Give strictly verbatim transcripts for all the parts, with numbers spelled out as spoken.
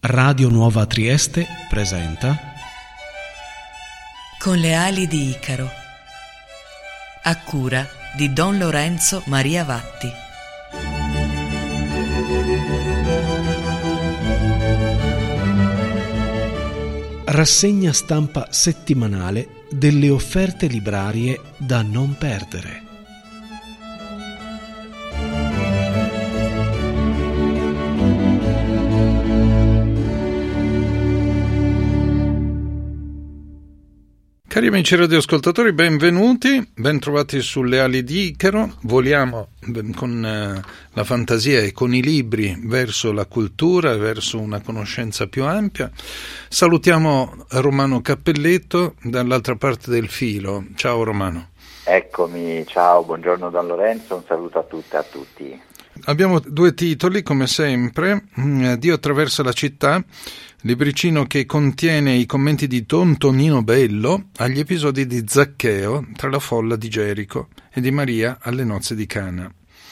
Radio Nuova Trieste presenta Con le ali di Icaro, a cura di Don Lorenzo Maria Vatti. Rassegna stampa settimanale delle offerte librarie da non perdere. Cari amici radioascoltatori, benvenuti, ben trovati sulle ali di Icaro. Voliamo con eh, la fantasia e con i libri verso la cultura, verso una conoscenza più ampia. Salutiamo Romano Cappelletto dall'altra parte del filo. Ciao Romano. Eccomi, ciao, buongiorno Don Lorenzo, un saluto a tutte e a tutti. Abbiamo due titoli, come sempre: Dio attraversa la città, libricino che contiene i commenti di Don Tonino Bello agli episodi di Zaccheo tra la folla di Gerico e di Maria alle nozze di Cana.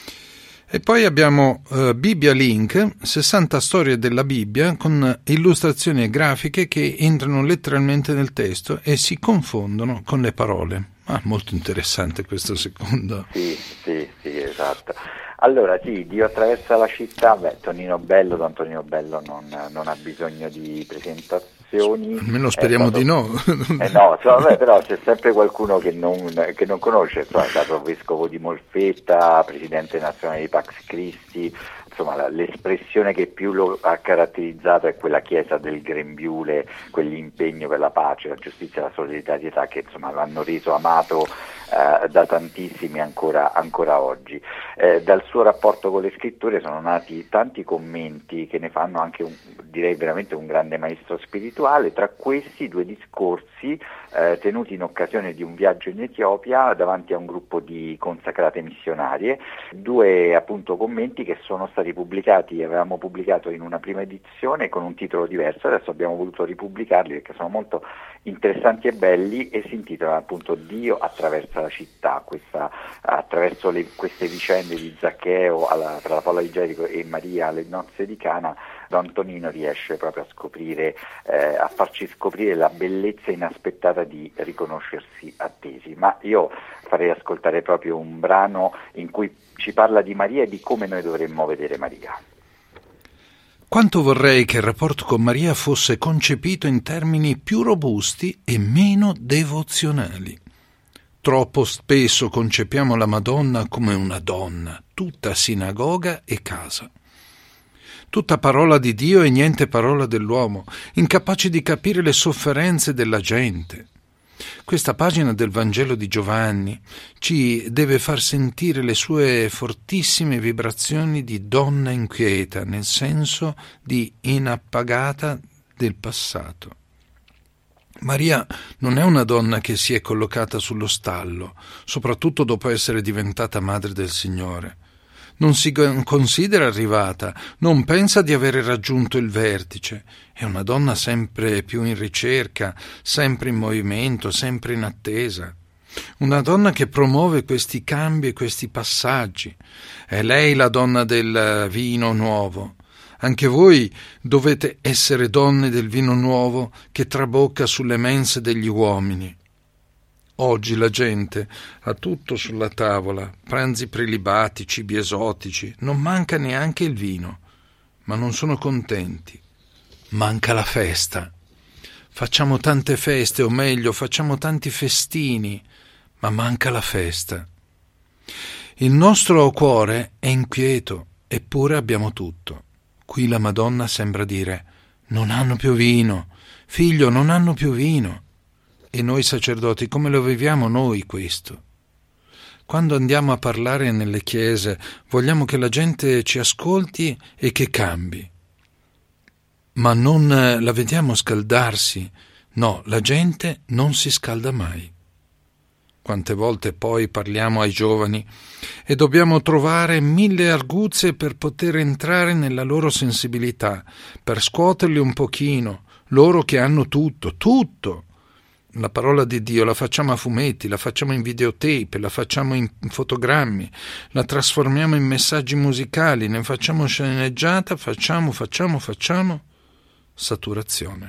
E poi abbiamo uh, Bibbia Link, sessanta storie della Bibbia con illustrazioni e grafiche che entrano letteralmente nel testo e si confondono con le parole. Ah, molto interessante questo secondo. Sì, sì, sì, esatto. Allora sì, Dio attraversa la città, beh, Tonino Bello, Don Tonino Bello non, non ha bisogno di presentazioni. Almeno speriamo stato, di no. Eh no, so, vabbè, però c'è sempre qualcuno che non, che non conosce, insomma, è stato vescovo di Molfetta, presidente nazionale di Pax Christi, insomma la, l'espressione che più lo ha caratterizzato è quella chiesa del grembiule, quell'impegno per la pace, la giustizia e la solidarietà che insomma lo hanno reso amato Uh, da tantissimi ancora, ancora oggi. Eh, dal suo rapporto con le scritture sono nati tanti commenti che ne fanno anche un, direi veramente un grande maestro spirituale, tra questi due discorsi eh, tenuti in occasione di un viaggio in Etiopia davanti a un gruppo di consacrate missionarie, due appunto commenti che sono stati pubblicati, avevamo pubblicato in una prima edizione con un titolo diverso, adesso abbiamo voluto ripubblicarli perché sono molto interessanti e belli e si intitola appunto Dio attraverso la città, questa, attraverso le, queste vicende di Zaccheo alla, tra la folla di Gerico e Maria alle nozze di Cana. Don Tonino riesce proprio a scoprire, eh, a farci scoprire la bellezza inaspettata di riconoscersi attesi. Ma io farei ascoltare proprio un brano in cui ci parla di Maria e di come noi dovremmo vedere Maria. Quanto vorrei che il rapporto con Maria fosse concepito in termini più robusti e meno devozionali. Troppo spesso concepiamo la Madonna come una donna, tutta sinagoga e casa. Tutta parola di Dio e niente parola dell'uomo, incapaci di capire le sofferenze della gente. Questa pagina del Vangelo di Giovanni ci deve far sentire le sue fortissime vibrazioni di donna inquieta, nel senso di inappagata del passato. Maria non è una donna che si è collocata sullo stallo, soprattutto dopo essere diventata madre del Signore. Non si considera arrivata, non pensa di avere raggiunto il vertice. È una donna sempre più in ricerca, sempre in movimento, sempre in attesa. Una donna che promuove questi cambi e questi passaggi. È lei la donna del vino nuovo. Anche voi dovete essere donne del vino nuovo che trabocca sulle mense degli uomini. Oggi la gente ha tutto sulla tavola, pranzi prelibati, cibi esotici, non manca neanche il vino, ma non sono contenti. Manca la festa. Facciamo tante feste, o meglio, facciamo tanti festini, ma manca la festa. Il nostro cuore è inquieto, eppure abbiamo tutto. Qui la Madonna sembra dire: non hanno più vino, figlio, non hanno più vino. E noi sacerdoti come lo viviamo noi questo? Quando andiamo a parlare nelle chiese vogliamo che la gente ci ascolti e che cambi. Ma non la vediamo scaldarsi. No, la gente non si scalda mai. Quante volte poi parliamo ai giovani e dobbiamo trovare mille arguzie per poter entrare nella loro sensibilità, per scuoterli un pochino, loro che hanno tutto, tutto. La parola di Dio la facciamo a fumetti, la facciamo in videotape, la facciamo in fotogrammi, la trasformiamo in messaggi musicali, ne facciamo sceneggiata, facciamo, facciamo, facciamo, saturazione.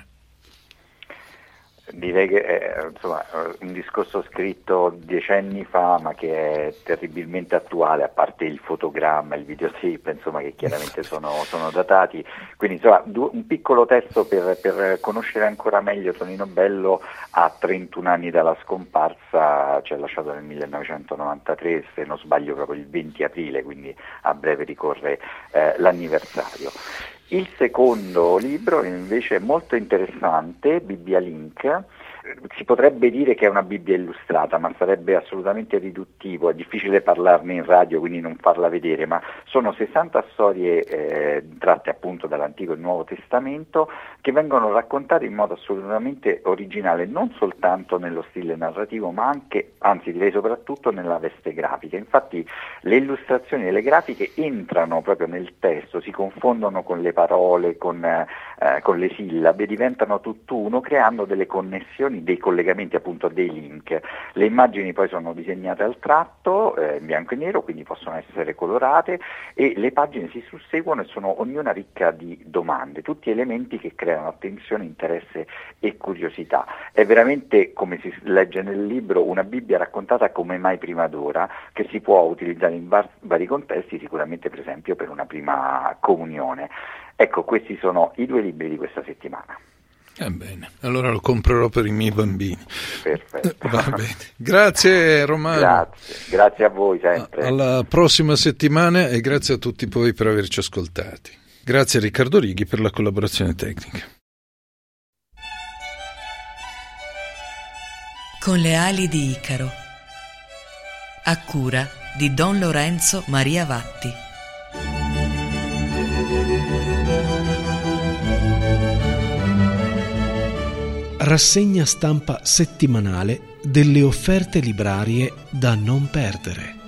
Direi che è insomma, un discorso scritto decenni fa, ma che è terribilmente attuale, a parte il fotogramma, il videotape, insomma, che chiaramente sono, sono datati. Quindi insomma, un piccolo testo per, per conoscere ancora meglio Tonino Bello. A trentuno anni dalla scomparsa, ci ha lasciato nel millenovecentonovantatré, se non sbaglio proprio il venti aprile, quindi a breve ricorre eh, l'anniversario. Il secondo libro invece è molto interessante, Bibbia Link. Si potrebbe dire che è una Bibbia illustrata, ma sarebbe assolutamente riduttivo, è difficile parlarne in radio, quindi non farla vedere, ma sono sessanta storie eh, tratte appunto dall'Antico e il Nuovo Testamento, che vengono raccontate in modo assolutamente originale, non soltanto nello stile narrativo, ma anche, anzi direi soprattutto nella veste grafica. Infatti le illustrazioni e le grafiche entrano proprio nel testo, si confondono con le parole, con, eh, con le sillabe, diventano tutt'uno, creando delle connessioni, dei collegamenti, appunto dei link. Le immagini poi sono disegnate al tratto, eh, in bianco e nero, quindi possono essere colorate, e le pagine si susseguono e sono ognuna ricca di domande, tutti elementi che creano attenzione, interesse e curiosità. È veramente, come si legge nel libro, una Bibbia raccontata come mai prima d'ora, che si può utilizzare in var- vari contesti, sicuramente per esempio per una prima comunione. Ecco, questi sono i due libri di questa settimana. Eh bene, allora lo comprerò per i miei bambini. Perfetto. Va bene. Grazie Romano. Grazie, grazie a voi sempre. Alla prossima settimana e grazie a tutti voi per averci ascoltati. Grazie a Riccardo Righi per la collaborazione tecnica. Con le ali di Icaro, a cura di Don Lorenzo Maria Vatti. Rassegna stampa settimanale delle offerte librarie da non perdere.